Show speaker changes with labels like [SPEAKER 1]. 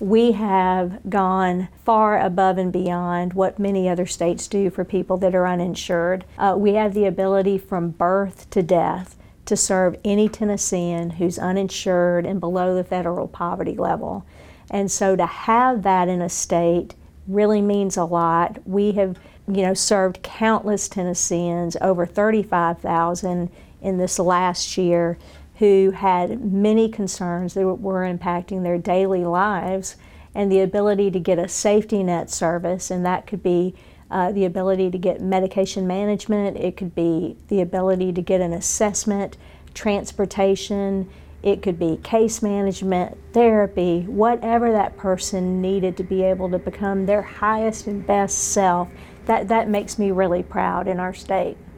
[SPEAKER 1] We have gone far above and beyond what many other states do for people that are uninsured. We have the ability from birth to death to serve any Tennessean who's uninsured and below the federal poverty level. And so to have that in a state really means a lot. We have, served countless Tennesseans, over 35,000 in this last year, who had many concerns that were impacting their daily lives, and the ability to get a safety net service, and that could be the ability to get medication management, it could be the ability to get an assessment, transportation, it could be case management, therapy, whatever that person needed to be able to become their highest and best self. That makes me really proud in our state.